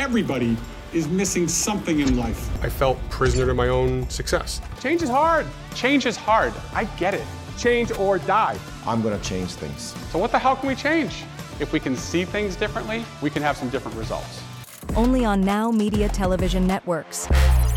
everybody is missing something in life. I felt prisoner to my own success. Change is hard. Change is hard. I get it. Change or die. I'm gonna change things. So what the hell can we change? If we can see things differently, we can have some different results. Only on Now Media Television Networks.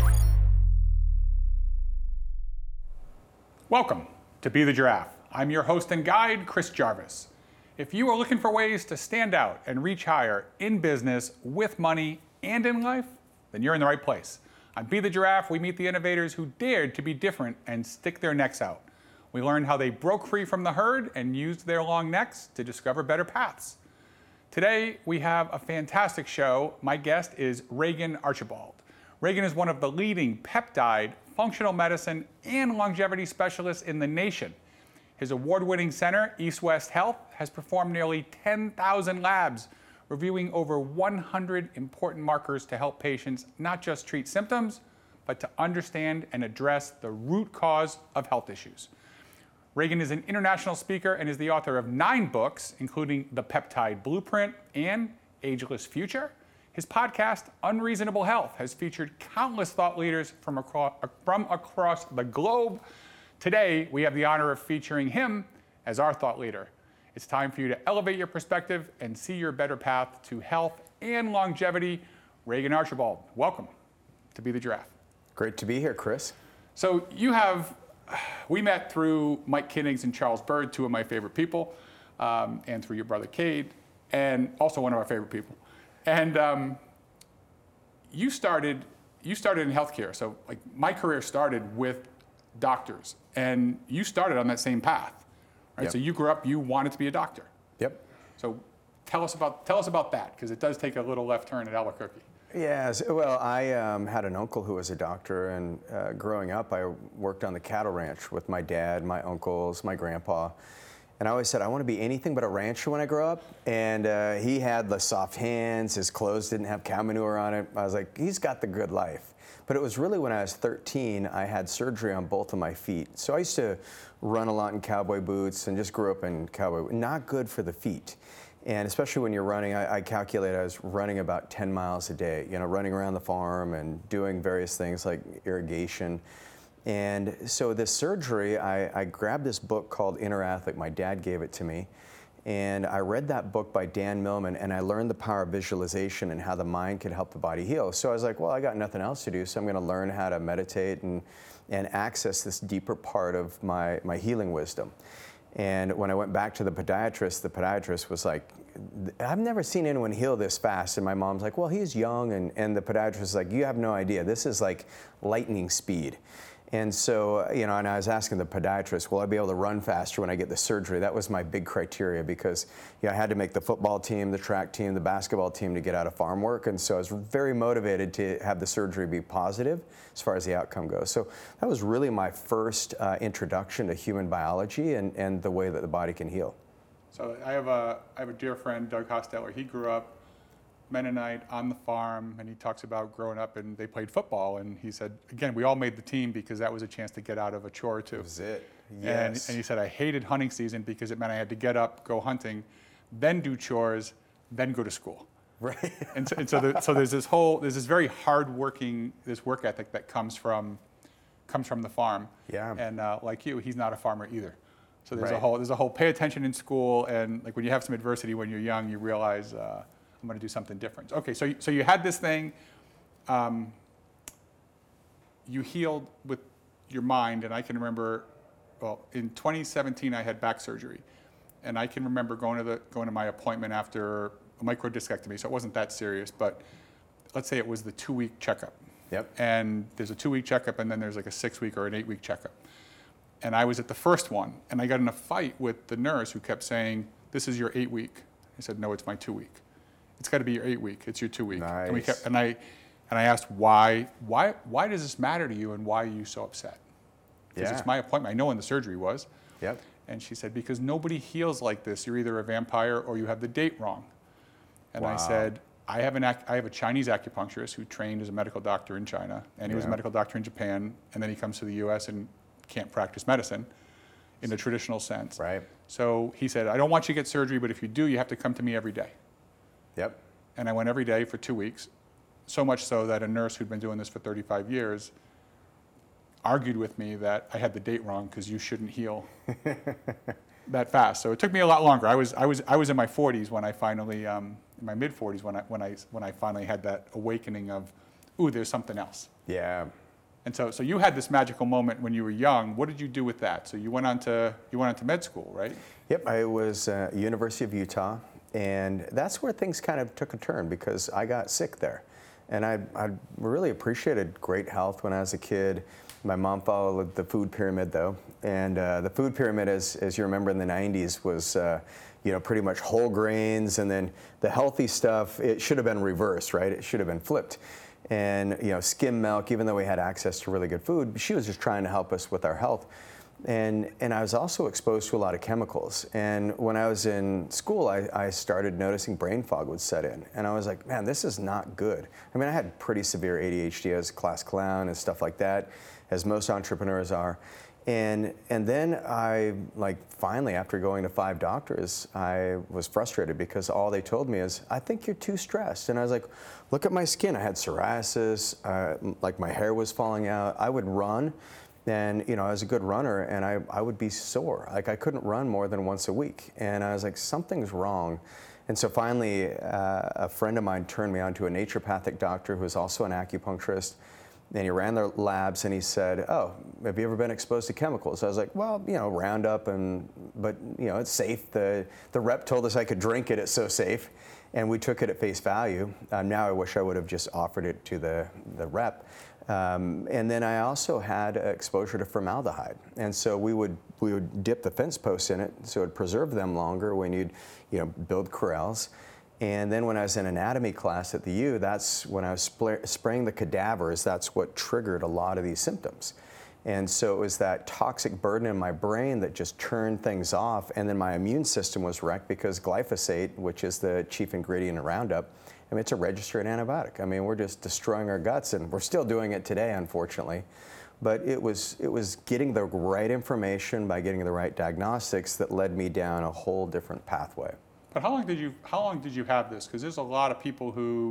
Welcome to Be the Giraffe. I'm your host and guide, Chris Jarvis. If you are looking for ways to stand out and reach higher in business, with money, and in life, then you're in the right place. On Be the Giraffe, we meet the innovators who dared to be different and stick their necks out. We learn how they broke free from the herd and used their long necks to discover better paths. Today, we have a fantastic show. My guest is Reagan Archibald. Reagan is one of the leading peptide, functional medicine, and longevity specialists in the nation. His award-winning center, East West Health, has performed nearly 10,000 labs, reviewing over 100 important markers to help patients not just treat symptoms, but to understand and address the root cause of health issues. Reagan is an international speaker and is the author of 9 books, including The Peptide Blueprint and Ageless Future. His podcast, Unreasonable Health, has featured countless thought leaders from across the globe. Today, we have the honor of featuring him as our thought leader. It's time for you to elevate your perspective and see your better path to health and longevity. Reagan Archibald, welcome to Be the Giraffe. Great to be here, Chris. So we met through Mike Kinnings and Charles Bird, 2 of my favorite people, and through your brother Cade, and also one of our favorite people. And you started in healthcare. So like my career started with doctors, and you started on that same path, right? Yep. So you grew up, you wanted to be a doctor. Yep. So tell us about that, because it does take a little left turn at Albuquerque. Yes, well, I had an uncle who was a doctor, and growing up, I worked on the cattle ranch with my dad, my uncles, my grandpa. And I always said, I want to be anything but a rancher when I grow up. And he had the soft hands, his clothes didn't have cow manure on it. I was like, he's got the good life. But it was really when I was 13, I had surgery on both of my feet. So I used to run a lot in cowboy boots and just grew up in cowboy, not good for the feet. And especially when you're running, I calculate I was running about 10 miles a day, running around the farm and doing various things like irrigation. And so this surgery, I grabbed this book called Inner Athlete. My dad gave it to me. And I read that book by Dan Millman, and I learned the power of visualization and how the mind could help the body heal. So I was like, well, I got nothing else to do, so I'm going to learn how to meditate and access this deeper part of my healing wisdom. And when I went back to the podiatrist was like, I've never seen anyone heal this fast. And my mom's like, well, he's young. And the podiatrist was like, you have no idea. This is like lightning speed. And so, and I was asking the podiatrist, will I be able to run faster when I get the surgery? That was my big criteria because I had to make the football team, the track team, the basketball team to get out of farm work. And so I was very motivated to have the surgery be positive as far as the outcome goes. So that was really my first introduction to human biology and the way that the body can heal. So I have a dear friend, Doug Hosteller. He grew up Mennonite on the farm, and he talks about growing up and they played football. And he said, again, we all made the team because that was a chance to get out of a chore or two. That was it. Yes. And he said, I hated hunting season because it meant I had to get up, go hunting, then do chores, then go to school. Right. and so there's this very hardworking, this work ethic that comes from the farm. Yeah. And like you, he's not a farmer either. So there's Right. a whole pay attention in school, and like when you have some adversity when you're young, you realize I'm going to do something different. Okay, so you had this thing, you healed with your mind, and I can remember, well, in 2017 I had back surgery, and I can remember going to my appointment after a microdiscectomy. So it wasn't that serious, but let's say it was the 2-week checkup. Yep. And there's a 2-week checkup, and then there's like a 6-week or an 8-week checkup. And I was at the first one, and I got in a fight with the nurse who kept saying, this is your 8-week. I said, no, it's my 2-week. It's got to be your 8-week. It's your 2-week. Nice. And I asked, why does this matter to you, and why are you so upset? Because it's my appointment. I know when the surgery was. Yep. And she said, because nobody heals like this. You're either a vampire or you have the date wrong. And Wow. I said, I have a Chinese acupuncturist who trained as a medical doctor in China, and he was a medical doctor in Japan, and then he comes to the U.S. and can't practice medicine in the traditional sense. Right. So he said, I don't want you to get surgery, but if you do, you have to come to me every day. Yep. And I went every day for 2 weeks. So much so that a nurse who'd been doing this for 35 years argued with me that I had the date wrong because you shouldn't heal that fast. So it took me a lot longer. I was in my 40s when I finally, in my mid 40s when I finally had that awakening of, ooh, there's something else. Yeah. And so you had this magical moment when you were young. What did you do with that? So you went on to med school, right? Yep, I was University of Utah, and that's where things kind of took a turn because I got sick there. And I really appreciated great health when I was a kid. My mom followed the food pyramid though, and the food pyramid, as you remember in the 90s, was pretty much whole grains, and then the healthy stuff, it should have been reversed, right? It should have been flipped. And skim milk, even though we had access to really good food, she was just trying to help us with our health. And I was also exposed to a lot of chemicals. And when I was in school, I started noticing brain fog would set in. And I was like, man, this is not good. I mean, I had pretty severe ADHD as a class clown and stuff like that, as most entrepreneurs are. And then I, finally, after going to 5 doctors, I was frustrated because all they told me is, I think you're too stressed. And I was like, look at my skin. I had psoriasis, my hair was falling out. I would run, and I was a good runner, and I would be sore. I couldn't run more than once a week. And I was like, something's wrong. And so finally, a friend of mine turned me on to a naturopathic doctor who was also an acupuncturist. And he ran their labs, and he said, oh, have you ever been exposed to chemicals? I was like, well, Roundup, but it's safe. The rep told us I could drink it, it's so safe. And we took it at face value. Now I wish I would have just offered it to the rep. And then I also had exposure to formaldehyde. And so we would dip the fence posts in it, so it would preserve them longer when you'd build corrals. And then when I was in anatomy class at the U, that's when I was spraying the cadavers, that's what triggered a lot of these symptoms. And so it was that toxic burden in my brain that just turned things off, and then my immune system was wrecked because glyphosate, which is the chief ingredient in Roundup, I mean, it's a registered antibiotic. I mean, we're just destroying our guts, and we're still doing it today, unfortunately. But it was getting the right information by getting the right diagnostics that led me down a whole different pathway. But how long did you have this? Because there's a lot of people who.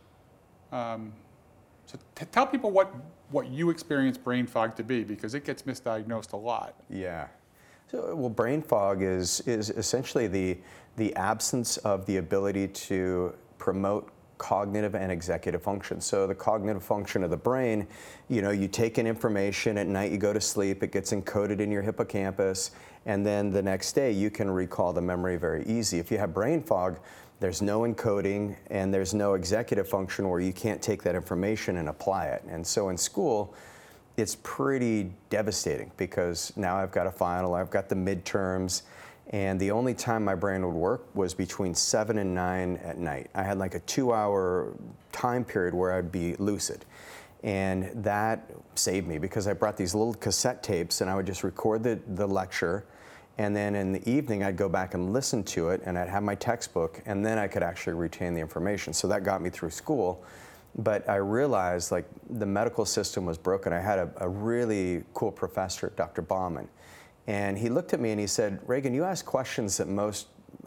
So tell people what you experience brain fog to be, because it gets misdiagnosed a lot. Yeah. So, well, brain fog is essentially the absence of the ability to promote cognitive and executive function. So the cognitive function of the brain, you take in information at night, you go to sleep, it gets encoded in your hippocampus, and then the next day you can recall the memory very easy. If you have brain fog, there's no encoding and there's no executive function where you can't take that information and apply it. And so in school, it's pretty devastating because now I've got a final, I've got the midterms, and the only time my brain would work was between 7 and 9 at night. I had like a 2-hour time period where I'd be lucid. And that saved me because I brought these little cassette tapes and I would just record the lecture. And then in the evening, I'd go back and listen to it, and I'd have my textbook, and then I could actually retain the information. So that got me through school. But I realized the medical system was broken. I had a really cool professor, Dr. Bauman. And he looked at me and he said, Reagan, you ask questions that most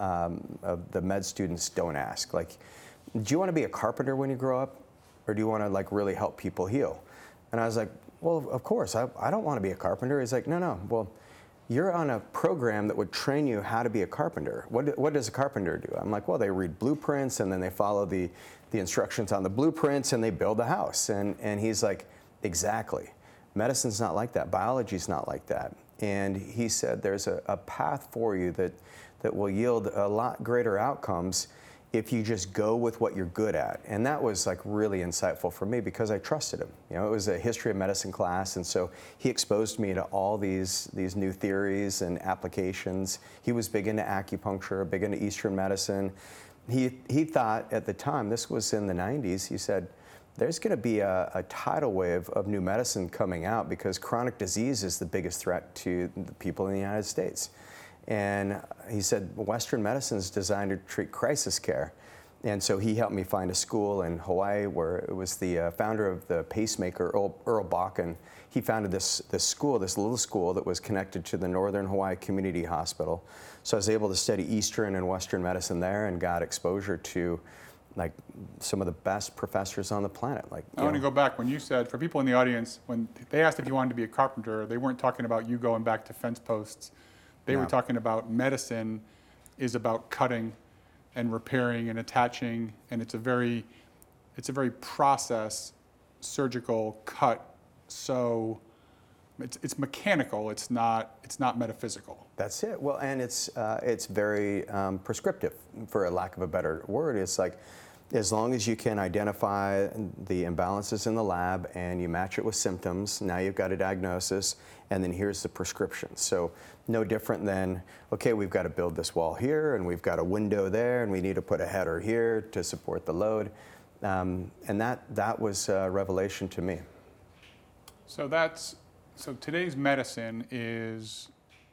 of the med students don't ask. Do you want to be a carpenter when you grow up? Or do you want to really help people heal? And I was like, well, of course, I don't want to be a carpenter. He's like, no, well, you're on a program that would train you how to be a carpenter. What does a carpenter do? I'm like, well, they read blueprints and then they follow the instructions on the blueprints and they build a house. And he's like, exactly. Medicine's not like that. Biology's not like that. And he said there's a path for you that will yield a lot greater outcomes if you just go with what you're good at. And that was really insightful for me because I trusted him. It was a history of medicine class, and so he exposed me to all these new theories and applications. He was big into acupuncture, big into Eastern medicine. He thought at the time, this was in the 90s, he said, there's going to be a tidal wave of new medicine coming out because chronic disease is the biggest threat to the people in the United States. And he said, Western medicine is designed to treat crisis care. And so he helped me find a school in Hawaii where it was the founder of the pacemaker, Earl Bakken. He founded this school, this little school that was connected to the Northern Hawaii Community Hospital. So I was able to study Eastern and Western medicine there and got exposure to like some of the best professors on the planet. Like, I want to go back when you said, for people in the audience, when they asked if you wanted to be a carpenter, they weren't talking about you going back to fence posts. They were talking about medicine is about cutting and repairing and attaching, and it's a very process, surgical cut. So it's mechanical. It's not metaphysical. That's it. Well, and it's very prescriptive, for a lack of a better word. It's like, as long as you can identify the imbalances in the lab and you match it with symptoms, now you've got a diagnosis, and then here's the prescription. So no different than, okay, we've got to build this wall here, and we've got a window there, and we need to put a header here to support the load. And that was a revelation to me. So today's medicine is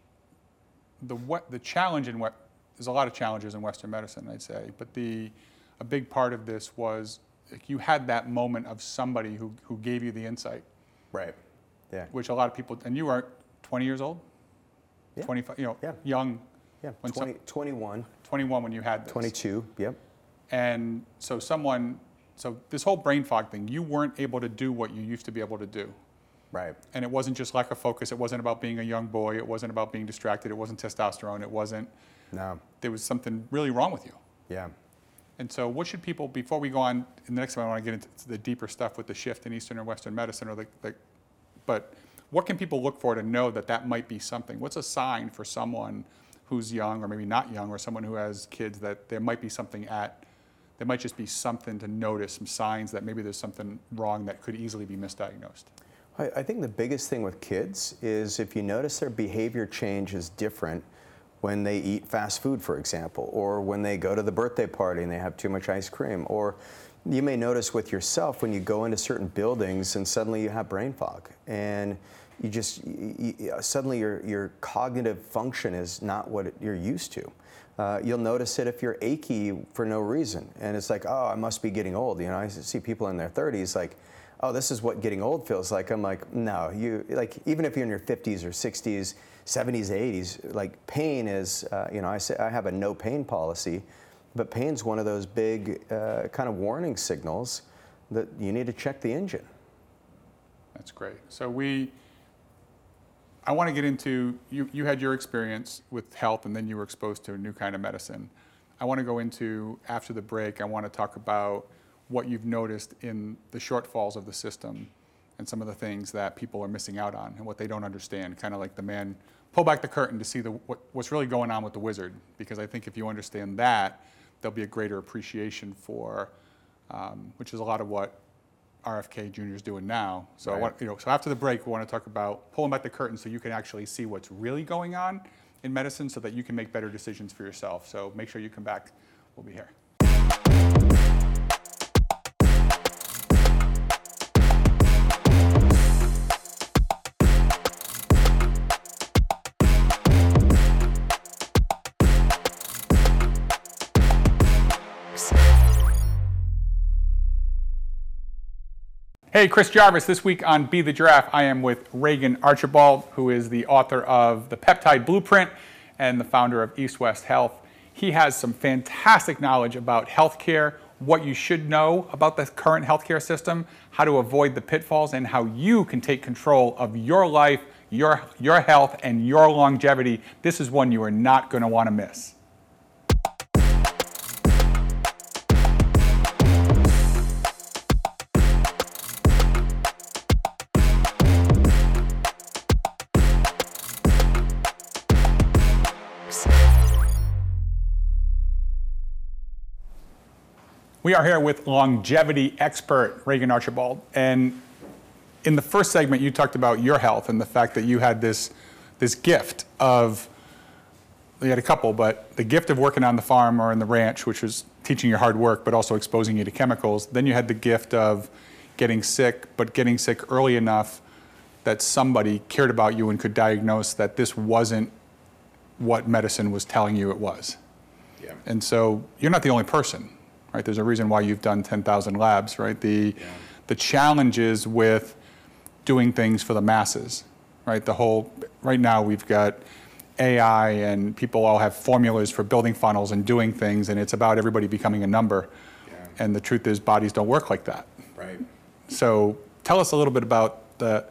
the challenge in what there's a lot of challenges in Western medicine, I'd say, but a big part of this was like, you had that moment of somebody who gave you the insight. Right. Yeah. Which a lot of people, and you are 20 years old? Yeah. 25, Yeah. young. Yeah. 21. 21 when you had this. 22. Yep. And so this whole brain fog thing, you weren't able to do what you used to be able to do. Right. And it wasn't just lack of focus. It wasn't about being a young boy. It wasn't about being distracted. It wasn't testosterone. It wasn't. No. There was something really wrong with you. Yeah. And so what should people, before we go on, in the next one I want to get into the deeper stuff with the shift in Eastern and Western medicine, but what can people look for to know that might be something? What's a sign for someone who's young, or maybe not young, or someone who has kids, that there might be something there might just be something to notice, some signs that maybe there's something wrong that could easily be misdiagnosed? I think the biggest thing with kids is if you notice their behavior change is different when they eat fast food, for example, or when they go to the birthday party and they have too much ice cream, or you may notice with yourself when you go into certain buildings and suddenly you have brain fog, and suddenly your cognitive function is not what you're used to. You'll notice it if you're achy for no reason, and it's like, oh, I must be getting old. I see people in their 30s like, oh, this is what getting old feels like. I'm like, no, even if you're in your 50s or 60s, 70s, 80s, like pain is, I say I have a no pain policy, but pain's one of those big kind of warning signals that you need to check the engine. That's great. So I want to get into, you had your experience with health, and then you were exposed to a new kind of medicine. I want to go into, after the break, I want to talk about what you've noticed in the shortfalls of the system and some of the things that people are missing out on and what they don't understand, kind of like the man, pull back the curtain to see what's really going on with the wizard, because I think if you understand that, there'll be a greater appreciation for, which is a lot of what RFK Jr. is doing now. So right. So after the break, we want to talk about pulling back the curtain so you can actually see what's really going on in medicine so that you can make better decisions for yourself. So make sure you come back. We'll be here. Hey, Chris Jarvis. This week on Be the Giraffe, I am with Reagan Archibald, who is the author of The Peptide Blueprint and the founder of East West Health. He has some fantastic knowledge about healthcare, what you should know about the current healthcare system, how to avoid the pitfalls, and how you can take control of your life, your health, and your longevity. This is one you are not going to want to miss. We are here with longevity expert Reagan Archibald, and in the first segment you talked about your health and the fact that you had this gift of, you had a couple, but the gift of working on the farm or in the ranch, which was teaching you hard work but also exposing you to chemicals. Then you had the gift of getting sick, but getting sick early enough that somebody cared about you and could diagnose that this wasn't what medicine was telling you it was. Yeah. And so you're not the only person. Right, there's a reason why you've done 10,000 labs, right? The challenges with doing things for the masses, right? Right now we've got AI and people all have formulas for building funnels and doing things, and it's about everybody becoming a number. Yeah. And the truth is, bodies don't work like that. Right. So tell us a little bit about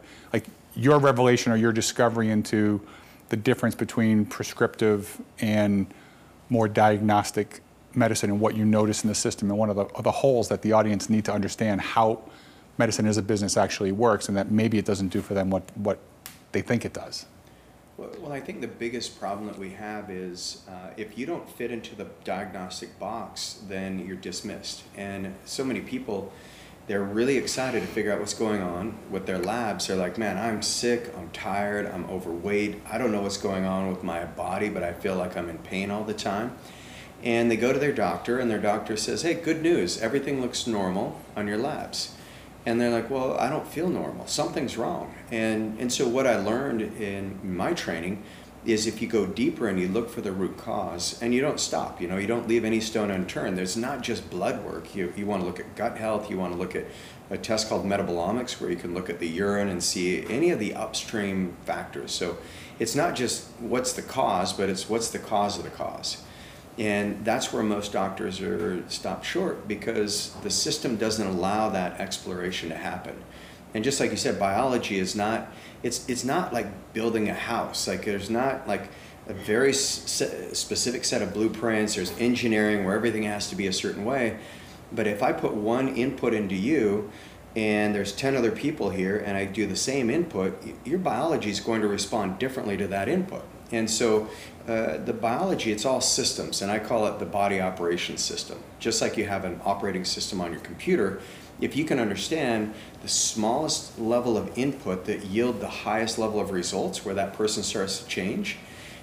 your revelation or your discovery into the difference between prescriptive and more diagnostic medicine and what you notice in the system, and one of the holes that the audience need to understand how medicine as a business actually works, and that maybe it doesn't do for them what they think it does. Well, I think the biggest problem that we have is if you don't fit into the diagnostic box, then you're dismissed. And so many people, they're really excited to figure out what's going on with their labs. They're like, man, I'm sick, I'm tired, I'm overweight, I don't know what's going on with my body, but I feel like I'm in pain all the time. And they go to their doctor, and their doctor says, hey, good news, everything looks normal on your labs. And they're like, well, I don't feel normal, something's wrong. And so what I learned in my training is if you go deeper and you look for the root cause, and you don't stop, you don't leave any stone unturned. There's not just blood work. You want to look at gut health, you want to look at a test called metabolomics, where you can look at the urine and see any of the upstream factors. So it's not just what's the cause, but it's what's the cause of the cause. And that's where most doctors are stopped short, because the system doesn't allow that exploration to happen. And just like you said, biology is not, it's not like building a house. Like there's not like a very specific set of blueprints. There's engineering where everything has to be a certain way. But if I put one input into you, and there's 10 other people here, and I do the same input, your biology is going to respond differently to that input. And so the biology, it's all systems, and I call it the body operations system. Just like you have an operating system on your computer, if you can understand the smallest level of input that yield the highest level of results, where that person starts to change,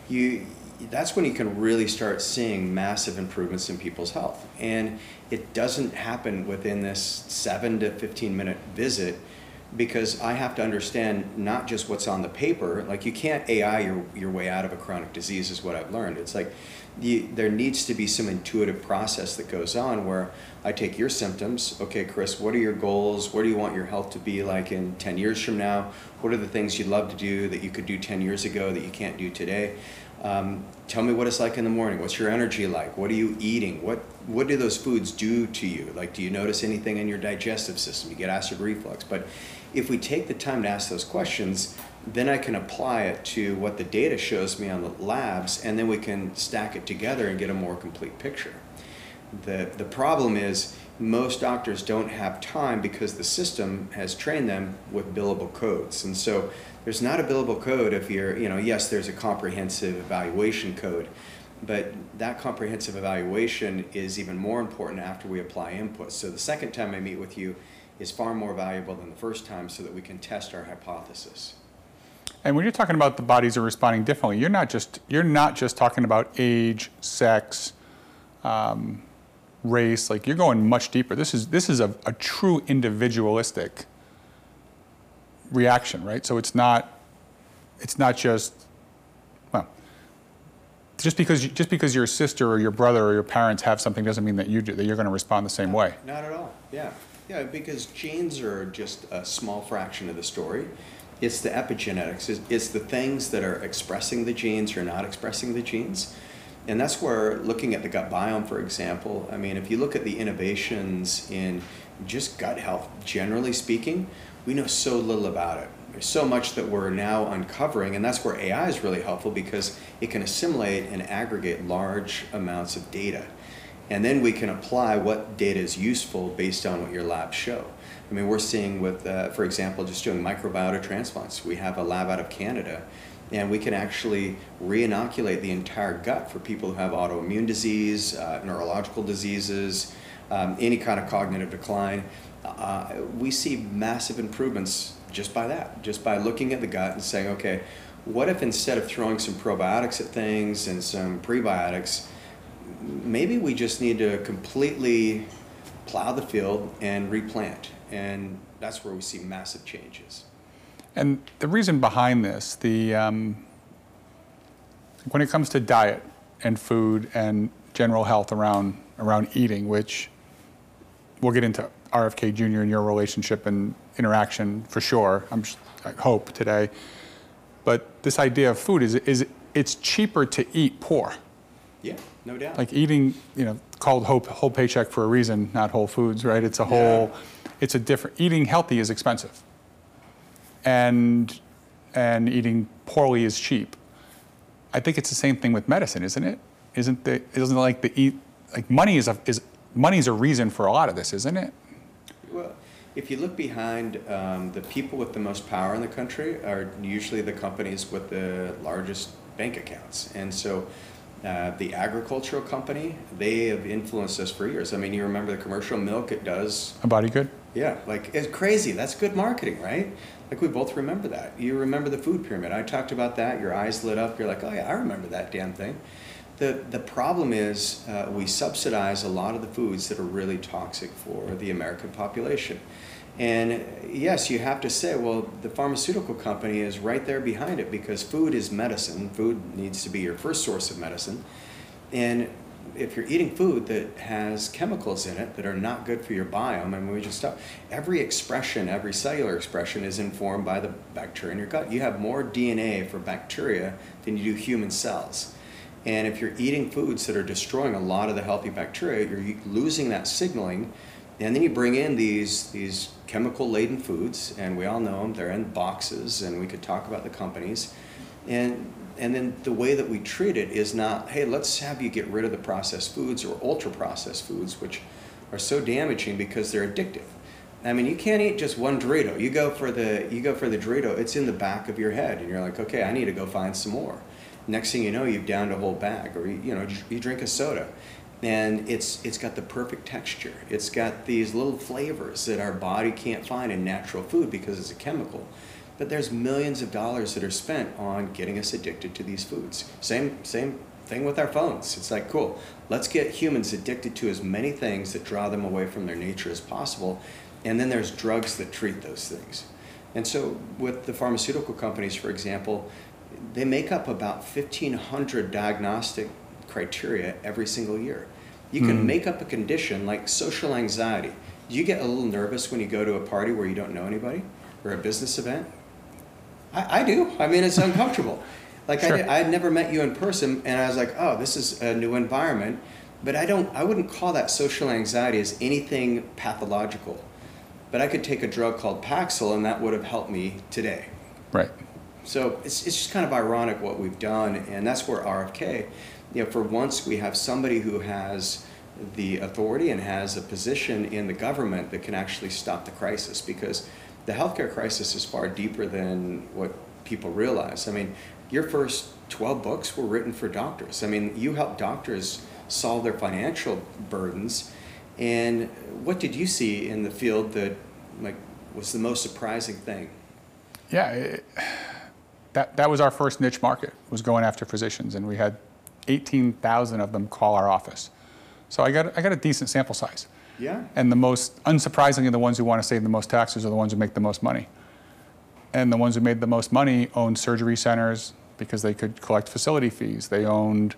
that's when you can really start seeing massive improvements in people's health. And it doesn't happen within this 7 to 15 minute visit, because I have to understand not just what's on the paper. Like you can't AI your way out of a chronic disease, is what I've learned. It's like there needs to be some intuitive process that goes on, where I take your symptoms. Okay, Chris, what are your goals? What do you want your health to be like in 10 years from now? What are the things you'd love to do that you could do 10 years ago that you can't do today? Tell me what it's like in the morning. What's your energy like? What are you eating? What do those foods do to you? Like, do you notice anything in your digestive system? You get acid reflux. But if we take the time to ask those questions, then I can apply it to what the data shows me on the labs, and then we can stack it together and get a more complete picture. The problem is most doctors don't have time, because the system has trained them with billable codes. And so there's not a billable code if you're, yes, there's a comprehensive evaluation code, but that comprehensive evaluation is even more important after we apply inputs. So the second time I meet with you is far more valuable than the first time, so that we can test our hypothesis. And when you're talking about the bodies are responding differently, you're not just talking about age, sex, race. Like, you're going much deeper. This is a true individualistic reaction, right? So it's not just, well, just because your sister or your brother or your parents have something doesn't mean that you do, that you're going to respond the same way. Not at all. Yeah, because genes are just a small fraction of the story. It's the epigenetics. It's the things that are expressing the genes or not expressing the genes. And that's where, looking at the gut biome, for example, I mean, if you look at the innovations in just gut health, generally speaking, we know so little about it. There's so much that we're now uncovering, and that's where AI is really helpful, because it can assimilate and aggregate large amounts of data. And then we can apply what data is useful based on what your labs show. I mean, we're seeing with, for example, just doing microbiota transplants. We have a lab out of Canada, and we can actually re-inoculate the entire gut for people who have autoimmune disease, neurological diseases, any kind of cognitive decline. We see massive improvements just by that, just by looking at the gut and saying, okay, what if instead of throwing some probiotics at things and some prebiotics, maybe we just need to completely plow the field and replant. And that's where we see massive changes. And the reason behind this, when it comes to diet and food and general health around eating, which we'll get into RFK Jr. and your relationship and interaction for sure, I hope today. But this idea of food is it's cheaper to eat poor. Yeah, no doubt. Like eating, called whole paycheck for a reason, not Whole Foods, right? It's a whole, it's a different, eating healthy is expensive. And eating poorly is cheap. I think it's the same thing with medicine, isn't it? Isn't it like money is a reason for a lot of this, isn't it? Well, if you look behind the people with the most power in the country are usually the companies with the largest bank accounts. And so the agricultural company, they have influenced us for years. I mean, you remember the commercial milk it does? A body good? Yeah, like it's crazy. That's good marketing, right? Like we both remember that. You remember the food pyramid. I talked about that. Your eyes lit up. You're like, oh yeah, I remember that damn thing. The problem is we subsidize a lot of the foods that are really toxic for the American population. And yes, you have to say, well, the pharmaceutical company is right there behind it because food is medicine. Food needs to be your first source of medicine. And if you're eating food that has chemicals in it that are not good for your biome, and we just stop, every expression, every cellular expression is informed by the bacteria in your gut. You have more DNA for bacteria than you do human cells. And if you're eating foods that are destroying a lot of the healthy bacteria, you're losing that signaling. And then you bring in these chemical-laden foods, and we all know them. They're in boxes, and we could talk about the companies. And then the way that we treat it is not, hey, let's have you get rid of the processed foods or ultra-processed foods, which are so damaging because they're addictive. I mean, you can't eat just one Dorito. You go for the Dorito, it's in the back of your head, and you're like, okay, I need to go find some more. Next thing you know, you've downed a whole bag, or you drink a soda. And it's got the perfect texture. It's got these little flavors that our body can't find in natural food because it's a chemical. But there's millions of dollars that are spent on getting us addicted to these foods. Same thing with our phones. It's like, cool, let's get humans addicted to as many things that draw them away from their nature as possible. And then there's drugs that treat those things. And so with the pharmaceutical companies, for example, they make up about 1,500 diagnostic criteria every single year. You can make up a condition like social anxiety. Do you get a little nervous when you go to a party where you don't know anybody or a business event? I do. I mean, it's uncomfortable. Like sure. I had never met you in person, and I was like, oh, this is a new environment. But I wouldn't call that social anxiety as anything pathological. But I could take a drug called Paxil, and that would have helped me today. Right. So it's just kind of ironic what we've done, and that's where RFK, for once we have somebody who has the authority and has a position in the government that can actually stop the crisis, because the healthcare crisis is far deeper than what people realize. I mean, your first 12 books were written for doctors. I mean, you helped doctors solve their financial burdens. And what did you see in the field that was the most surprising thing? Yeah, that was our first niche market, was going after physicians, and we had 18,000 of them call our office. So I got a decent sample size. Yeah. And the most, unsurprisingly, the ones who want to save the most taxes are the ones who make the most money. And the ones who made the most money owned surgery centers because they could collect facility fees. They owned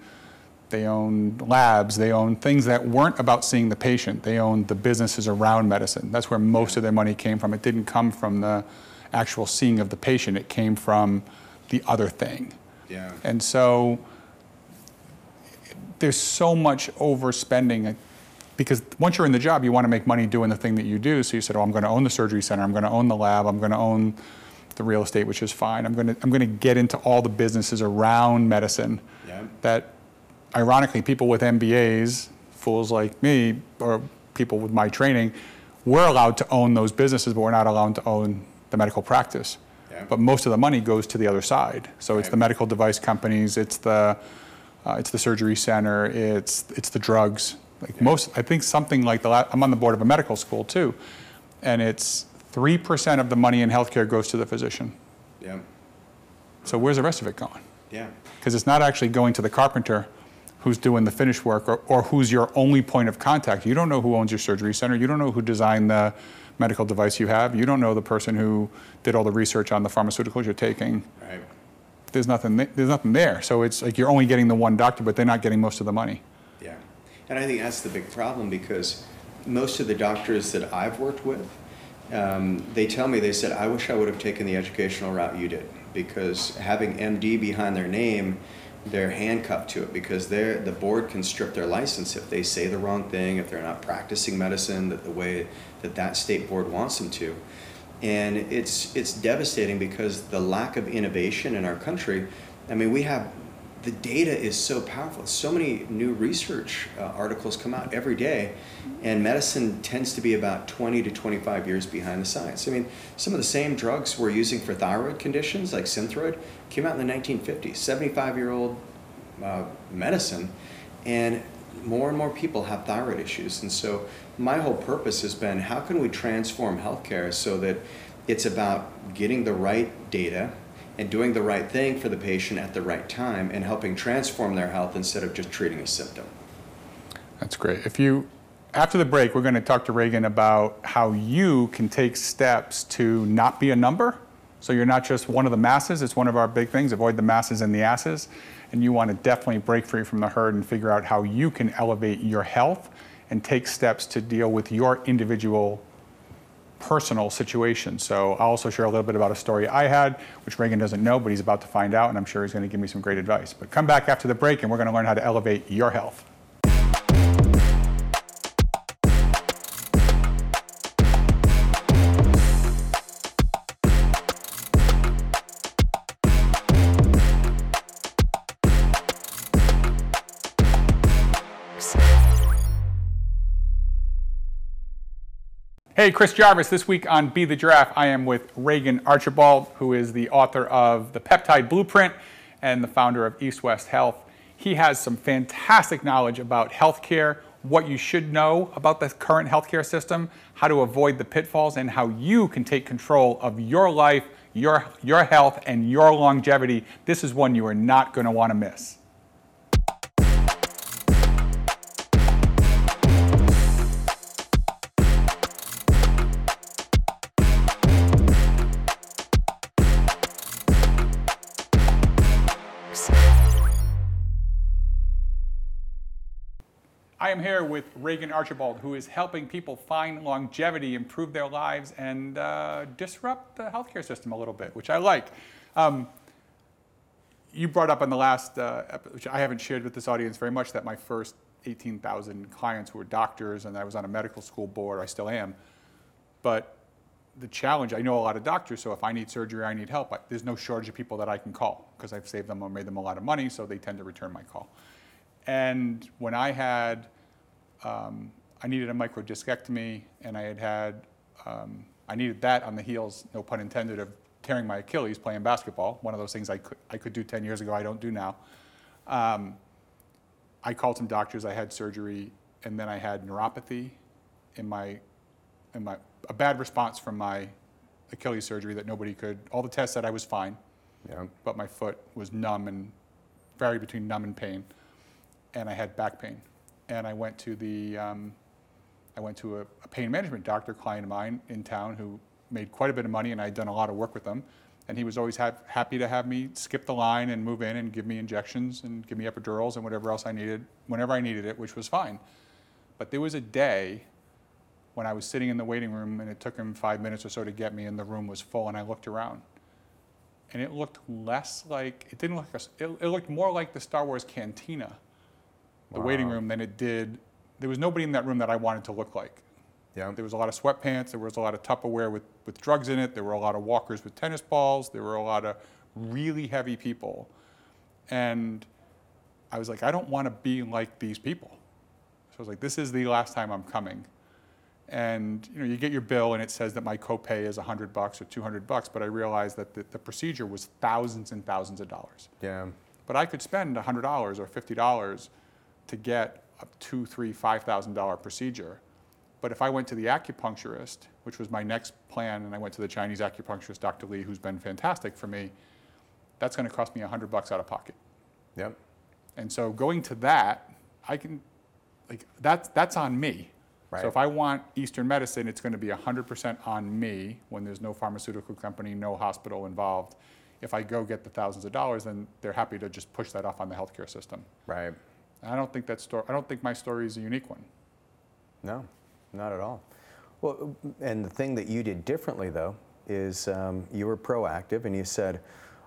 labs. They owned things that weren't about seeing the patient. They owned the businesses around medicine. That's where most of their money came from. It didn't come from the actual seeing of the patient. It came from the other thing. Yeah. And so there's so much overspending because once you're in the job, you want to make money doing the thing that you do. So you said, oh, I'm going to own the surgery center. I'm going to own the lab. I'm going to own the real estate, which is fine. I'm going to get into all the businesses around medicine that, ironically, people with MBAs, fools like me, or people with my training, we're allowed to own those businesses, but we're not allowed to own the medical practice. Yeah. But most of the money goes to the other side. So it's the medical device companies, it's the surgery center, it's the drugs. I think something like I'm on the board of a medical school too, and it's 3% of the money in healthcare goes to the physician. Yeah. So where's the rest of it going? Yeah. Because it's not actually going to the carpenter who's doing the finish work or who's your only point of contact. You don't know who owns your surgery center. You don't know who designed the medical device you have. You don't know the person who did all the research on the pharmaceuticals you're taking. Right. There's nothing there. So it's like you're only getting the one doctor, but they're not getting most of the money. Yeah. And I think that's the big problem, because most of the doctors that I've worked with, they tell me, they said, I wish I would have taken the educational route you did, because having MD behind their name they're handcuffed to it because the board can strip their license if they say the wrong thing, if they're not practicing medicine the way that state board wants them to. And it's devastating because the lack of innovation in our country, I mean, the data is so powerful. So many new research articles come out every day, and medicine tends to be about 20 to 25 years behind the science. I mean, some of the same drugs we're using for thyroid conditions, like Synthroid, came out in the 1950s, 75-year-old medicine, and more people have thyroid issues. And so my whole purpose has been, how can we transform healthcare so that it's about getting the right data and doing the right thing for the patient at the right time and helping transform their health instead of just treating a symptom. That's great. After the break, we're going to talk to Reagan about how you can take steps to not be a number. So you're not just one of the masses. It's one of our big things, avoid the masses and the asses. And you want to definitely break free from the herd and figure out how you can elevate your health and take steps to deal with your individual personal situation. So I'll also share a little bit about a story I had, which Reagan doesn't know, but he's about to find out, and I'm sure he's going to give me some great advice. But come back after the break, and we're going to learn how to elevate your health. Hey, Chris Jarvis. This week on Be the Giraffe, I am with Reagan Archibald, who is the author of The Peptide Blueprint and the founder of East West Health. He has some fantastic knowledge about healthcare, what you should know about the current healthcare system, how to avoid the pitfalls, and how you can take control of your life, your health, and your longevity. This is one you are not going to want to miss. I am here with Reagan Archibald, who is helping people find longevity, improve their lives, and disrupt the healthcare system a little bit, which I like. You brought up on the last, which I haven't shared with this audience very much, that my first 18,000 clients who were doctors, and I was on a medical school board. I still am. But the challenge, I know a lot of doctors, so if I need surgery, I need help, there's no shortage of people that I can call because I've saved them or made them a lot of money, so they tend to return my call. And when I had, I needed a microdiscectomy, and I needed that on the heels, no pun intended, of tearing my Achilles playing basketball. One of those things I could do 10 years ago, I don't do now. I called some doctors, I had surgery, and then I had neuropathy in a bad response from my Achilles surgery that nobody could. All the tests said I was fine, but my foot was numb and varied between numb and pain. And I had back pain, and I went to a pain management doctor, client of mine in town, who made quite a bit of money, and I'd done a lot of work with him, and he was always happy to have me skip the line and move in and give me injections and give me epidurals and whatever else I needed whenever I needed it, which was fine. But there was a day when I was sitting in the waiting room, and it took him 5 minutes or so to get me, and the room was full, and I looked around, and it looked it looked more like the Star Wars cantina, the waiting room, than it did. There was nobody in that room that I wanted to look like. Yeah. There was a lot of sweatpants, there was a lot of Tupperware with drugs in it, there were a lot of walkers with tennis balls, there were a lot of really heavy people. And I was like, I don't want to be like these people. So I was like, this is the last time I'm coming. And you get your bill and it says that my copay is $100 or $200, but I realized that the procedure was thousands and thousands of dollars. Yeah. But I could spend $100 or $50 to get a $2,000, $3,000, $5,000 procedure. But if I went to the acupuncturist, which was my next plan, and I went to the Chinese acupuncturist, Dr. Lee, who's been fantastic for me, that's going to cost me $100 out of pocket. Yep. And so going to that, that's on me. Right. So if I want Eastern medicine, it's going to be 100% on me when there's no pharmaceutical company, no hospital involved. If I go get the thousands of dollars, then they're happy to just push that off on the healthcare system. Right. I don't think my story is a unique one. No, not at all. Well, and the thing that you did differently, though, is you were proactive, and you said,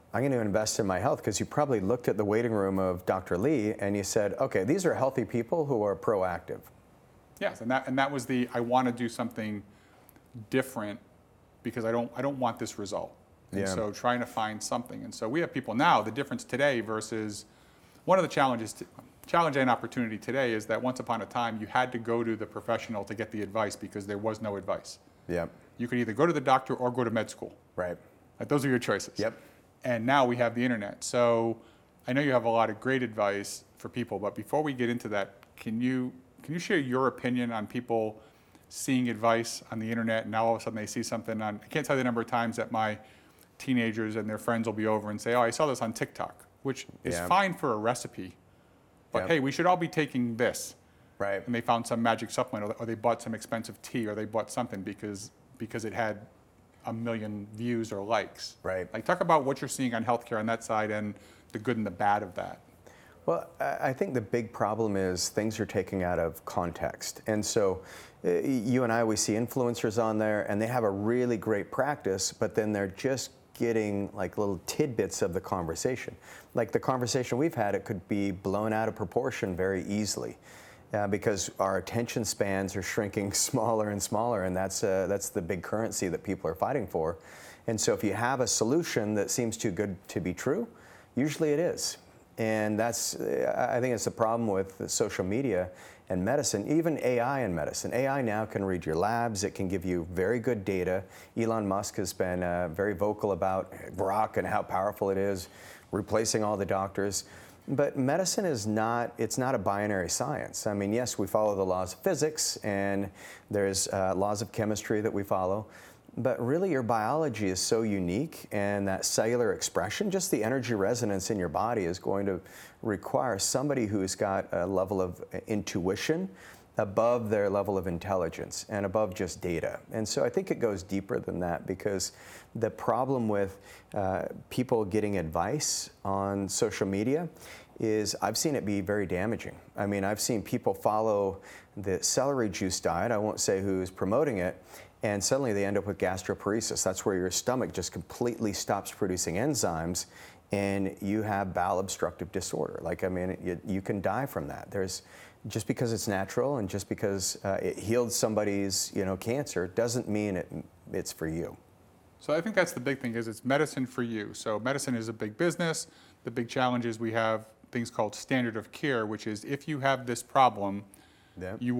I'm going to invest in my health, because you probably looked at the waiting room of Dr. Lee and you said, okay, these are healthy people who are proactive. Yes, and that was I want to do something different because I don't want this result. And so trying to find something. And so we have people now, the difference today versus one of the challenge and opportunity today is that once upon a time you had to go to the professional to get the advice because there was no advice. Yep. You could either go to the doctor or go to med school. Right. Like, those are your choices. Yep. And now we have the internet. So I know you have a lot of great advice for people, but before we get into that, can you share your opinion on people seeing advice on the internet and now all of a sudden they see something on, I can't tell you the number of times that my teenagers and their friends will be over and say, oh, I saw this on TikTok, which is fine for a recipe, but hey, we should all be taking this. Right. And they found some magic supplement, or they bought some expensive tea, or they bought something because it had 1 million views or likes. Right. Like, talk about what you're seeing on healthcare on that side and the good and the bad of that. Well, I think the big problem is things are taken out of context. And so you and I, we see influencers on there and they have a really great practice, but then they're just getting like little tidbits of the conversation. Like the conversation we've had, it could be blown out of proportion very easily. Because our attention spans are shrinking smaller and smaller, and that's the big currency that people are fighting for. And so if you have a solution that seems too good to be true, usually it is. And I think it's the problem with social media and medicine, even AI in medicine. AI now can read your labs, it can give you very good data. Elon Musk has been very vocal about Grok and how powerful it is, replacing all the doctors. But medicine it's not a binary science. I mean, yes, we follow the laws of physics and there's laws of chemistry that we follow, but really your biology is so unique, and that cellular expression, just the energy resonance in your body, is going to require somebody who's got a level of intuition above their level of intelligence and above just data. And so I think it goes deeper than that, because the problem with people getting advice on social media is I've seen it be very damaging. I mean, I've seen people follow the celery juice diet, I won't say who's promoting it, and suddenly they end up with gastroparesis. That's where your stomach just completely stops producing enzymes and you have bowel obstructive disorder. Like, I mean, you can die from that. Just because it's natural and just because it healed somebody's cancer doesn't mean it's for you. So I think that's the big thing, is it's medicine for you. So medicine is a big business. The big challenge is we have things called standard of care, which is if you have this problem, you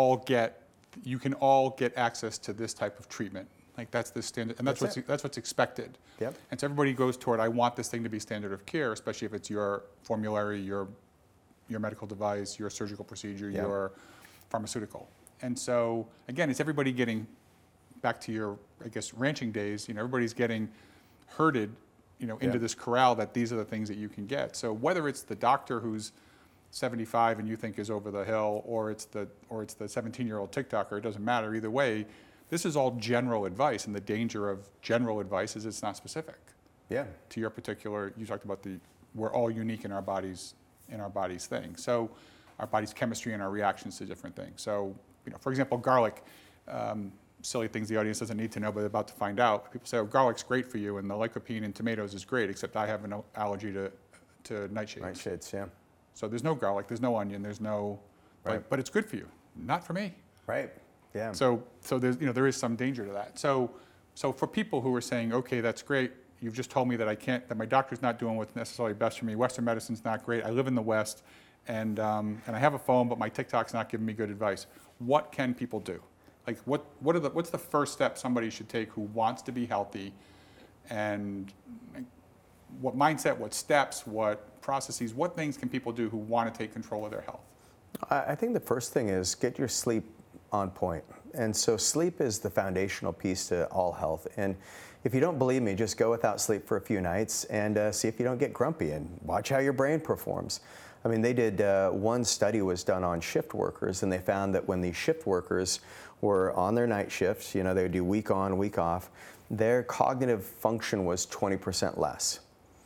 can all get access to this type of treatment. Like, that's the standard, and that's what's expected. Yep. And so everybody goes toward, I want this thing to be standard of care, especially if it's your formulary, your medical device, your surgical procedure, your pharmaceutical. And so again, it's everybody getting back to your, I guess, ranching days. Everybody's getting herded, into this corral that these are the things that you can get. So whether it's the doctor who's 75 and you think is over the hill, or it's the 17-year-old TikToker, it doesn't matter. Either way, this is all general advice, and the danger of general advice is it's not specific. Yeah. To your particular, you talked about we're all unique in our bodies thing. So our body's chemistry and our reactions to different things. So, for example, garlic, silly things the audience doesn't need to know, but they're about to find out. People say, oh, garlic's great for you, and the lycopene in tomatoes is great, except I have an allergy to nightshades. Nightshades, yeah. So there's no garlic, there's no onion, there's no, but it's good for you. Not for me. Right, yeah. So there's, there is some danger to that. So for people who are saying, okay, that's great, you've just told me that my doctor's not doing what's necessarily best for me, Western medicine's not great, I live in the West, and I have a phone, but my TikTok's not giving me good advice. What can people do? Like, what's the first step somebody should take who wants to be healthy, and what mindset, what steps, what processes, what things can people do who want to take control of their health? I think the first thing is get your sleep on point. And so sleep is the foundational piece to all health. And if you don't believe me, just go without sleep for a few nights and see if you don't get grumpy, and watch how your brain performs. I mean, they did, one study was done on shift workers, and they found that when these shift workers were on their night shifts, they would do week on, week off, their cognitive function was 20% less.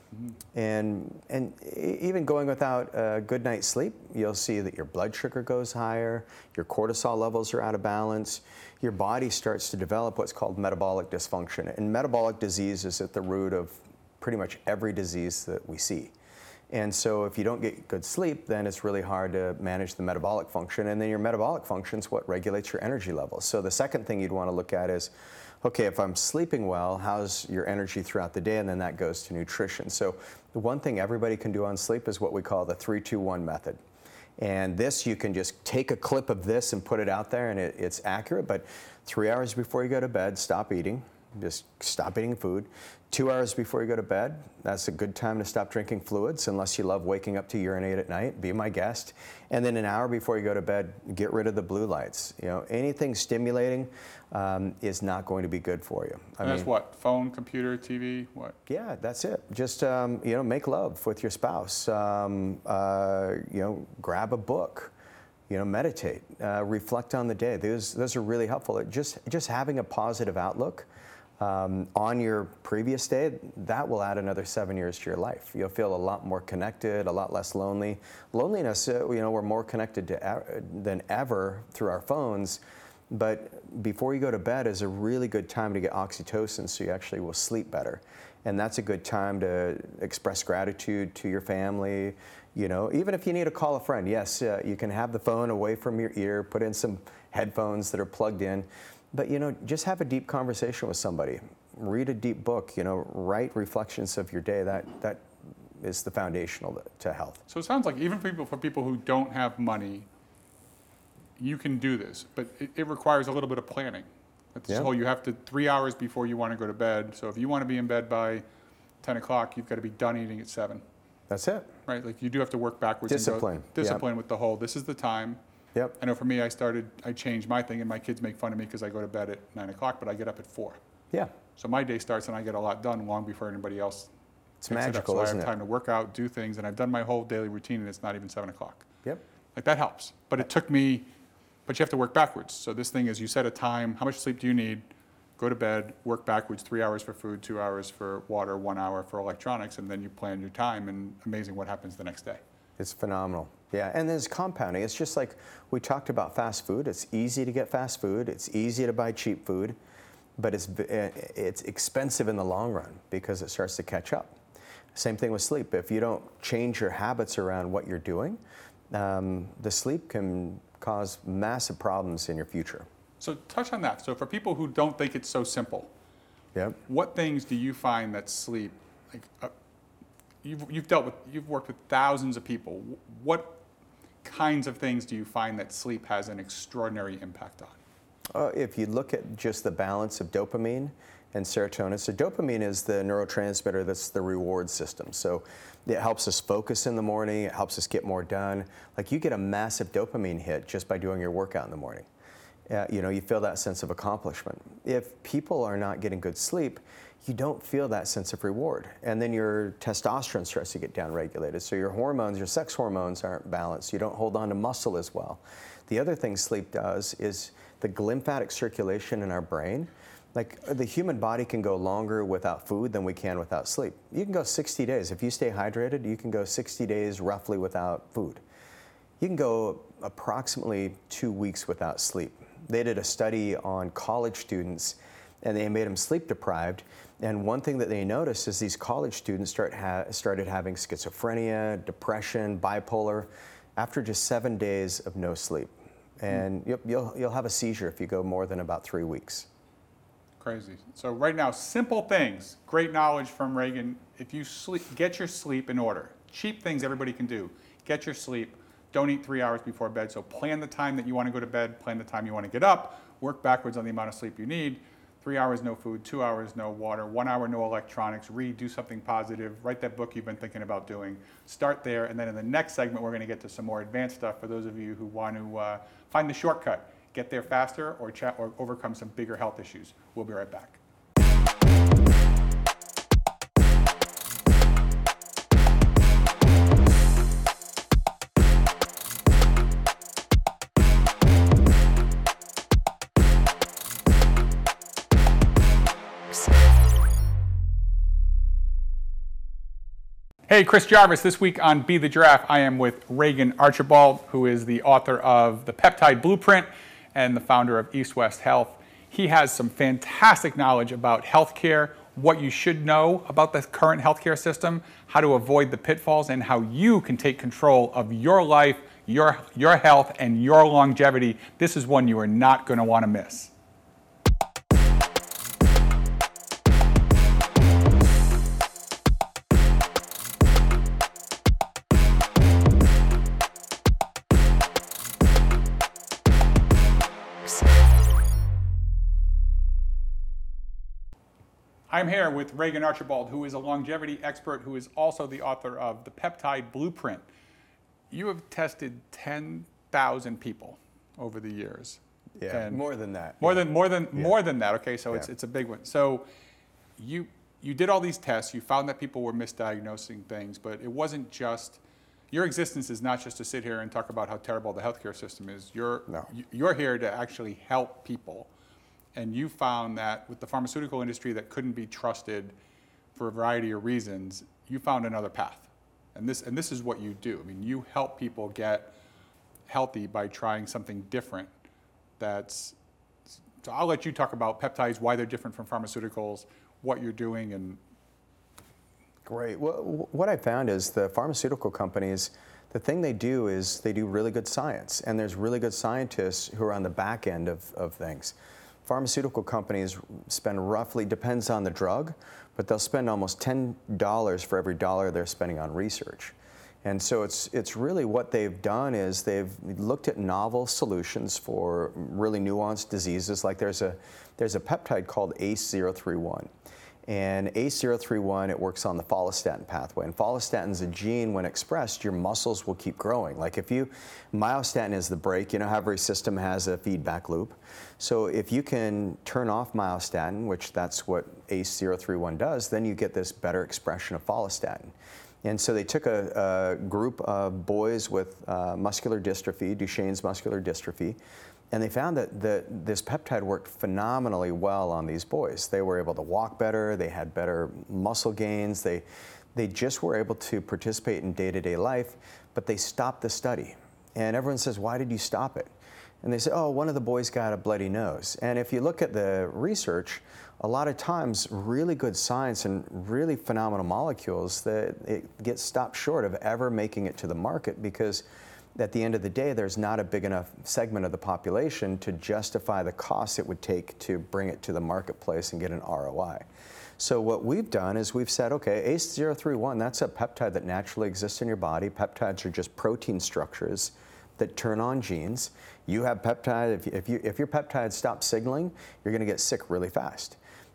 Mm-hmm. And even going without a good night's sleep, you'll see that your blood sugar goes higher, your cortisol levels are out of balance, your body starts to develop what's called metabolic dysfunction. And metabolic disease is at the root of pretty much every disease that we see. And so if you don't get good sleep, then it's really hard to manage the metabolic function. And then your metabolic function is what regulates your energy levels. So the second thing you'd want to look at is, okay, if I'm sleeping well, how's your energy throughout the day? And then that goes to nutrition. So the one thing everybody can do on sleep is what we call the 3-2-1 method. And this, you can just take a clip of this and put it out there, and it's accurate. But 3 hours before you go to bed, stop eating. Just stop eating food. 2 hours before you go to bed, that's a good time to stop drinking fluids, unless you love waking up to urinate at night. Be my guest. And then an hour before you go to bed, get rid of the blue lights. You know, anything stimulating is not going to be good for you. And that's what? Phone, computer, TV, what? Yeah, that's it. Just you know, make love with your spouse. You know, grab a book. You know, meditate. Reflect on the day. Those are really helpful. Just having a positive outlook on your previous day, that will add another 7 years to your life. You'll feel a lot more connected, a lot less lonely. Loneliness, you know, we're more connected than ever through our phones, but before you go to bed is a really good time to get oxytocin, so you actually will sleep better. And that's a good time to express gratitude to your family. You know, even if you need to call a friend, yes, you can have the phone away from your ear, put in some headphones that are plugged in. But, you know, just have a deep conversation with somebody. Read a deep book, you know, write reflections of your day. That is the foundational to health. So it sounds like even for people who don't have money, you can do this, but it requires a little bit of planning. So you have to 3 hours before you want to go to bed. So if you want to be in bed by 10 o'clock, you've got to be done eating at 7. That's it. Right, like you do have to work backwards. Discipline. Discipline with the whole, this is the time. Yep. I know for me, I changed my thing, and my kids make fun of me because I go to bed at 9 o'clock, but I get up at 4. Yeah. So my day starts and I get a lot done long before anybody else. It's magical, so isn't I have it? time to work out, do things, and I've done my whole daily routine, and it's not even 7 o'clock. Yep. Like that helps. But it took me, but you have to work backwards. So this thing is, you set a time, how much sleep do you need? Go to bed, work backwards, 3 hours for food, 2 hours for water, 1 hour for electronics, and then you plan your time, and amazing what happens the next day. It's phenomenal. Yeah, and there's compounding. It's just like we talked about fast food. It's easy to get fast food. It's easy to buy cheap food, but it's expensive in the long run because it starts to catch up. Same thing with sleep. If you don't change your habits around what you're doing, the sleep can cause massive problems in your future. So touch on that. So for people who don't think it's so simple, Yep. what things do you find that sleep, like you've worked with thousands of people. What kinds of things do you find that sleep has an extraordinary impact on? If you look at just the balance of dopamine and serotonin, so dopamine is the neurotransmitter that's the reward system. So it helps us focus in the morning, it helps us get more done. Like you get a massive dopamine hit just by doing your workout in the morning. You know, you feel that sense of accomplishment. If people are not getting good sleep, you don't feel that sense of reward. And then your testosterone starts to get downregulated. So your hormones, your sex hormones aren't balanced. You don't hold on to muscle as well. The other thing sleep does is the lymphatic circulation in our brain. Like the human body can go longer without food than we can without sleep. You can go 60 days. If you stay hydrated, you can go 60 days roughly without food. You can go approximately 2 weeks without sleep. They did a study on college students and they made them sleep deprived. And one thing that they noticed is these college students started having schizophrenia, depression, bipolar after just 7 days of no sleep. And you'll have a seizure if you go more than about 3 weeks. Crazy. So right now, simple things, great knowledge from Reagan. If you sleep, get your sleep in order. Cheap things everybody can do. Get your sleep. Don't eat 3 hours before bed. So plan the time that you want to go to bed, plan the time you want to get up, work backwards on the amount of sleep you need. 3 hours no food, 2 hours no water, 1 hour no electronics, read, do something positive, write that book you've been thinking about doing. Start there, and then in the next segment, we're going to get to some more advanced stuff for those of you who want to find the shortcut, get there faster, or overcome some bigger health issues. We'll be right back. Hey, Chris Jarvis. This week on Be the Giraffe, I am with Reagan Archibald, who is the author of The Peptide Blueprint and the founder of East West Health. He has some fantastic knowledge about healthcare, what you should know about the current healthcare system, how to avoid the pitfalls, and how you can take control of your life, your health, and your longevity. This is one you are not going to want to miss. I'm here with Reagan Archibald, who is a longevity expert who is also the author of The Peptide Blueprint. You have tested 10,000 people over the years. Yeah, And more than that. More than that. Okay, so it's a big one. So you did all these tests. You found that people were misdiagnosing things, but it wasn't just your existence is not just to sit here and talk about how terrible the healthcare system is. You're here to actually help people. And you found that with the pharmaceutical industry that couldn't be trusted for a variety of reasons, you found another path. And this is what you do. I mean, you help people get healthy by trying something different. So I'll let you talk about peptides, why they're different from pharmaceuticals, what you're doing, and Great. Well, what I found is the pharmaceutical companies, the thing they do is they do really good science, and there's really good scientists who are on the back end of things. Pharmaceutical companies spend roughly, depends on the drug, but they'll spend almost $10 for every dollar they're spending on research. And so it's really what they've done is they've looked at novel solutions for really nuanced diseases. Like there's a peptide called ACE-031. And ACE-031, it works on the follistatin pathway. And follistatin is a gene, when expressed, your muscles will keep growing. Like myostatin is the brake, you know how every system has a feedback loop. So if you can turn off myostatin, which that's what ACE-031 does, then you get this better expression of follistatin. And so they took a group of boys with muscular dystrophy, Duchenne's muscular dystrophy, and they found that this peptide worked phenomenally well on these boys. They were able to walk better, they had better muscle gains, they just were able to participate in day-to-day life, but they stopped the study. And everyone says, why did you stop it? And they say, oh, one of the boys got a bloody nose. And if you look at the research, a lot of times really good science and really phenomenal molecules, that it gets stopped short of ever making it to the market, because at the end of the day, there's not a big enough segment of the population to justify the cost it would take to bring it to the marketplace and get an ROI. So what we've done is we've said, okay, ACE-031, that's a peptide that naturally exists in your body. Peptides are just protein structures that turn on genes. You have peptide, if your peptide stops signaling, you're gonna get sick really fast.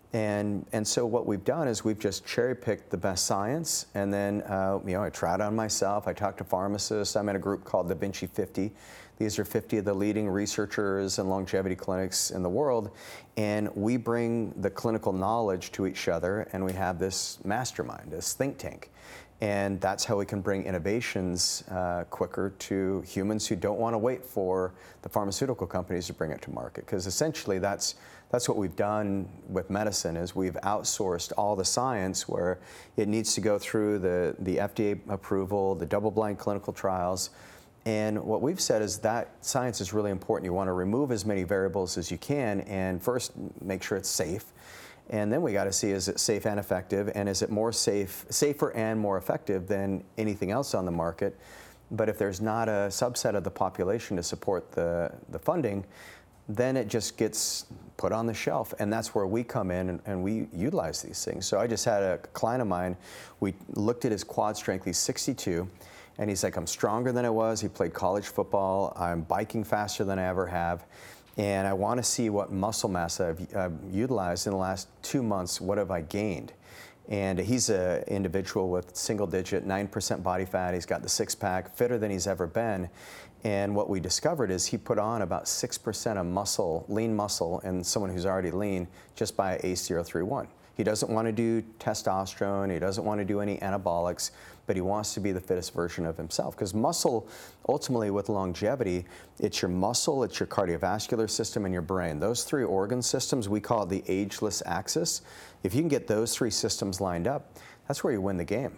And so what we've done is we've just cherry-picked the best science, and then I tried on myself. I talked to pharmacists. I'm in a group called Da Vinci 50. These are 50 of the leading researchers and longevity clinics in the world, and we bring the clinical knowledge to each other, and we have this mastermind, this think tank. And that's how we can bring innovations quicker to humans who don't want to wait for the pharmaceutical companies to bring it to market. Because essentially that's what we've done with medicine, is we've outsourced all the science where it needs to go through the FDA approval, the double-blind clinical trials. And what we've said is that science is really important. You want to remove as many variables as you can, and first make sure it's safe. And then we got to see, is it safe and effective, and is it safer and more effective than anything else on the market? But if there's not a subset of the population to support the funding, then it just gets put on the shelf. And that's where we come in and we utilize these things. So I just had a client of mine, we looked at his quad strength, he's 62, and he's like, I'm stronger than I was. He played college football, I'm biking faster than I ever have. And I want to see what muscle mass I've utilized in the last 2 months. What have I gained? And he's an individual with single-digit 9% body fat. He's got the six-pack, fitter than he's ever been. And what we discovered is he put on about 6% of muscle, lean muscle, in someone who's already lean just by ACE-031. He doesn't want to do testosterone. He doesn't want to do any anabolics, but he wants to be the fittest version of himself. Because muscle, ultimately with longevity, it's your muscle, it's your cardiovascular system, and your brain. Those three organ systems, we call it the ageless axis. If you can get those three systems lined up, that's where you win the game.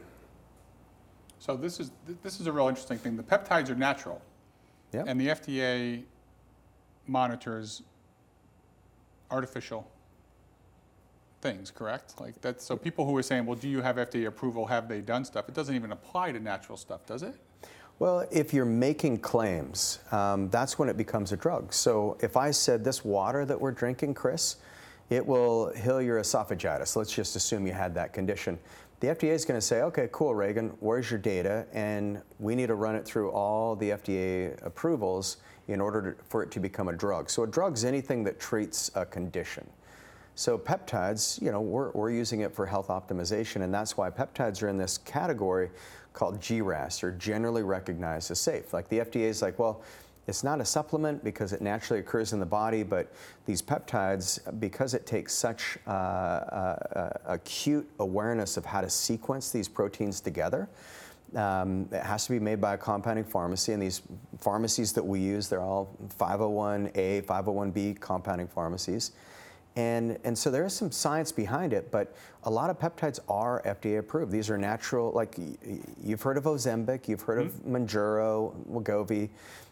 So this is a real interesting thing. The peptides are natural, Yep. and the FDA monitors artificial things, correct? Like that's, so people who are saying, well, do you have FDA approval? Have they done stuff? It doesn't even apply to natural stuff, does it? Well, if you're making claims, that's when it becomes a drug. So if I said this water that we're drinking, Chris, it will heal your esophagitis. Let's just assume you had that condition. The FDA is going to say, okay, cool, Reagan, where's your data? And we need to run it through all the FDA approvals in order for it to become a drug. So a drug's anything that treats a condition. So peptides, you know, we're using it for health optimization, and that's why peptides are in this category called GRAS, or generally recognized as safe. Like the FDA is like, well, it's not a supplement because it naturally occurs in the body, but these peptides, because it takes such acute awareness of how to sequence these proteins together, it has to be made by a compounding pharmacy, and these pharmacies that we use, they're all 501A, 501B compounding pharmacies. And so there is some science behind it, but a lot of peptides are FDA approved. These are natural, like you've heard of Ozempic, you've heard of Mounjaro, Wegovy.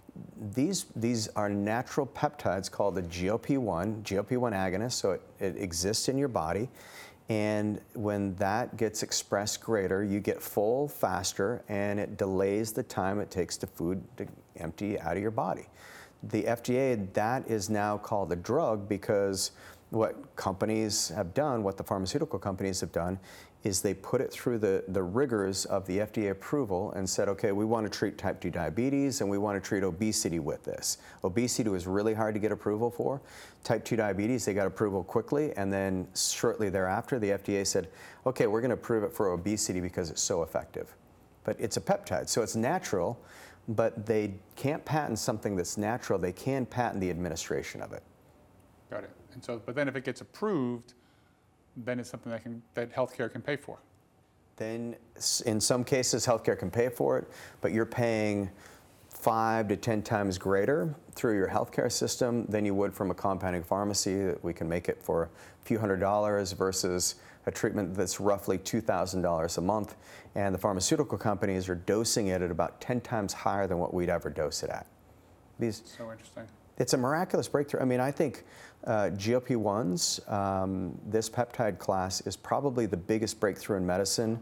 These are natural peptides called the GLP-1 agonist, so it exists in your body. And when that gets expressed greater, you get full faster, and it delays the time it takes the food to empty out of your body. The FDA, that is now called a drug because what companies have done, what the pharmaceutical companies have done, is they put it through the rigors of the FDA approval and said, okay, we want to treat type 2 diabetes and we want to treat obesity with this. Obesity was really hard to get approval for. Type 2 diabetes, they got approval quickly, and then shortly thereafter, the FDA said, okay, we're going to approve it for obesity because it's so effective. But it's a peptide, so it's natural, but they can't patent something that's natural. They can patent the administration of it. Got it. And so, but then if it gets approved, then it's something that healthcare can pay for. Then in some cases, healthcare can pay for it, but you're paying 5 to 10 times greater through your healthcare system than you would from a compounding pharmacy. We can make it for a few $100s versus a treatment that's roughly $2,000 a month. And the pharmaceutical companies are dosing it at about 10 times higher than what we'd ever dose it at. So interesting. It's a miraculous breakthrough. I mean, I think GLP-1s, this peptide class, is probably the biggest breakthrough in medicine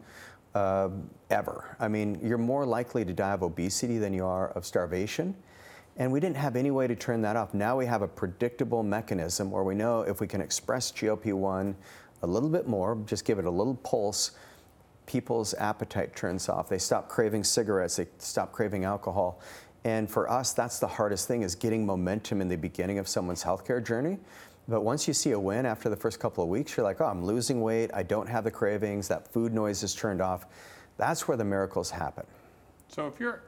ever. I mean, you're more likely to die of obesity than you are of starvation. And we didn't have any way to turn that off. Now we have a predictable mechanism where we know if we can express GLP-1 a little bit more, just give it a little pulse, people's appetite turns off. They stop craving cigarettes, they stop craving alcohol. And for us, that's the hardest thing, is getting momentum in the beginning of someone's healthcare journey. But once you see a win after the first couple of weeks, you're like, oh, I'm losing weight, I don't have the cravings, that food noise is turned off. That's where the miracles happen. So if you're,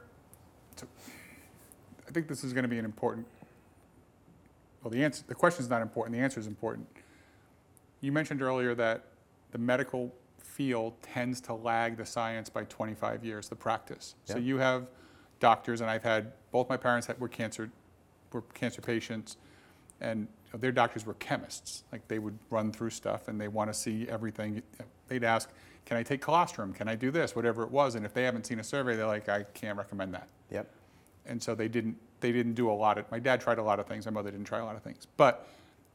I think this is going to be an important, well, the question is not important, the answer is important. You mentioned earlier that the medical field tends to lag the science by 25 years, the practice. Yeah. So you have doctors, and I've had, both my parents were cancer patients, and their doctors were chemists. Like, they would run through stuff and they want to see everything. They'd ask, can I take colostrum? Can I do this? Whatever it was. And if they haven't seen a survey, they're like, I can't recommend that. Yep. And so they didn't do a lot of, my dad tried a lot of things, my mother didn't try a lot of things. But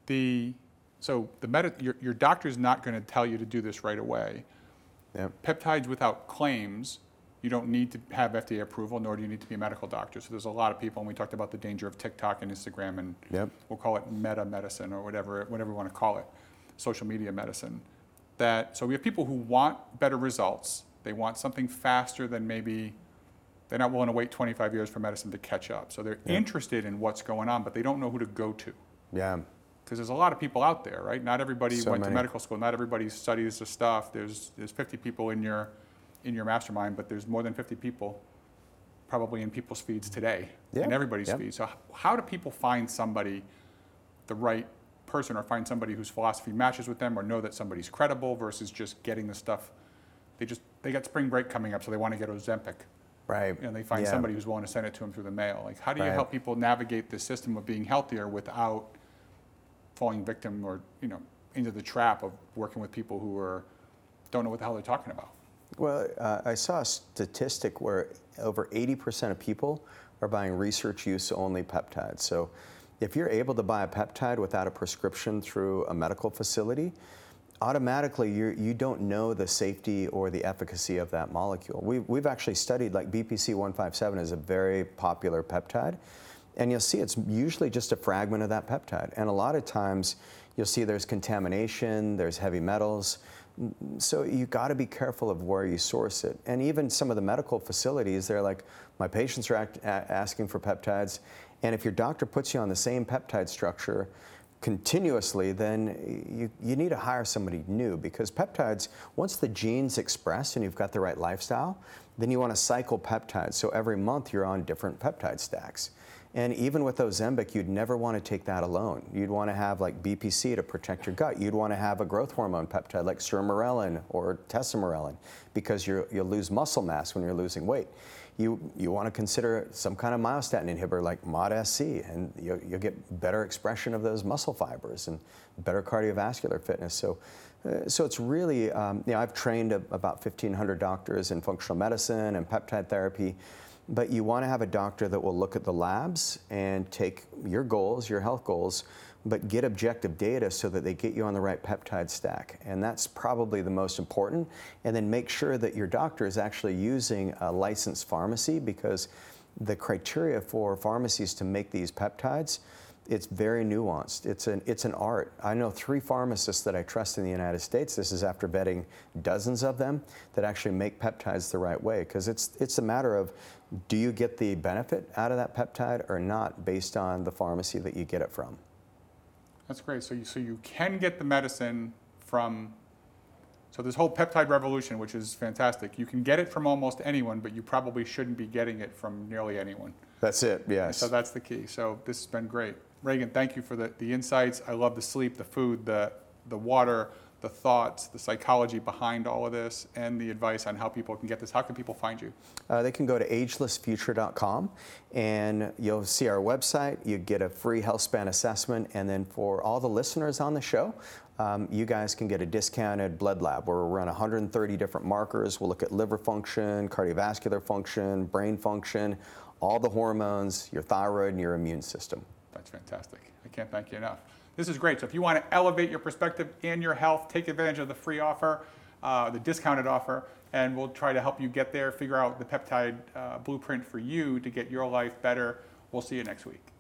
your doctor's not going to tell you to do this right away. Yep. Peptides without claims, you don't need to have FDA approval, nor do you need to be a medical doctor. So there's a lot of people, and we talked about the danger of TikTok and Instagram, and Yep. we'll call it meta medicine or whatever we want to call it, social media medicine. So we have people who want better results. They want something faster than maybe, they're not willing to wait 25 years for medicine to catch up. So they're interested in what's going on, but they don't know who to go to. Yeah. Because there's a lot of people out there, right? Not everybody went to many. medical school. Not everybody studies the stuff. There's 50 people in your mastermind, but there's more than 50 people probably in people's feeds today, in everybody's feeds. So how do people find somebody, the right person, or find somebody whose philosophy matches with them, or know that somebody's credible versus just getting the stuff? They got spring break coming up, so they want to get Ozempic. Right. And they find somebody who's willing to send it to them through the mail. Like, how do you help people navigate the system of being healthier without falling victim or into the trap of working with people who don't know what the hell they're talking about? Well, I saw a statistic where over 80% of people are buying research use only peptides. So if you're able to buy a peptide without a prescription through a medical facility, automatically you don't know the safety or the efficacy of that molecule. We've actually studied, like BPC 157 is a very popular peptide, and you'll see it's usually just a fragment of that peptide. And a lot of times you'll see there's contamination, there's heavy metals. So you got to be careful of where you source it. And even some of the medical facilities, they're like, my patients are asking for peptides, and if your doctor puts you on the same peptide structure continuously, then you need to hire somebody new, because peptides, once the gene's expressed and you've got the right lifestyle, then you want to cycle peptides. So every month you're on different peptide stacks. And even with Ozempic, you'd never want to take that alone. You'd want to have like BPC to protect your gut. You'd want to have a growth hormone peptide like sermorelin or tesamorelin, because you'll lose muscle mass when you're losing weight. You want to consider some kind of myostatin inhibitor like MOD-SC, and you'll get better expression of those muscle fibers and better cardiovascular fitness. So it's really, I've trained about 1,500 doctors in functional medicine and peptide therapy, but you want to have a doctor that will look at the labs and take your goals, your health goals, but get objective data so that they get you on the right peptide stack. And that's probably the most important. And then make sure that your doctor is actually using a licensed pharmacy, because the criteria for pharmacies to make these peptides, it's very nuanced. It's an art. I know 3 pharmacists that I trust in the United States, this is after vetting dozens of them, that actually make peptides the right way. Because it's a matter of, do you get the benefit out of that peptide or not, based on the pharmacy that you get it from. That's great. So you can get the medicine from, so this whole peptide revolution, which is fantastic, you can get it from almost anyone, but you probably shouldn't be getting it from nearly anyone. That's it, yes. So that's the key. So this has been great. Reagan, thank you for the insights. I love the sleep, the food, the water, the thoughts, the psychology behind all of this, and the advice on how people can get this. How can people find you? They can go to agelessfuture.com, and you'll see our website. You get a free health span assessment, and then for all the listeners on the show, you guys can get a discounted blood lab where we'll run 130 different markers. We'll look at liver function, cardiovascular function, brain function, all the hormones, your thyroid, and your immune system. That's fantastic. I can't thank you enough. This is great. So if you want to elevate your perspective and your health, take advantage of the free offer, the discounted offer, and we'll try to help you get there, figure out the peptide blueprint for you to get your life better. We'll see you next week.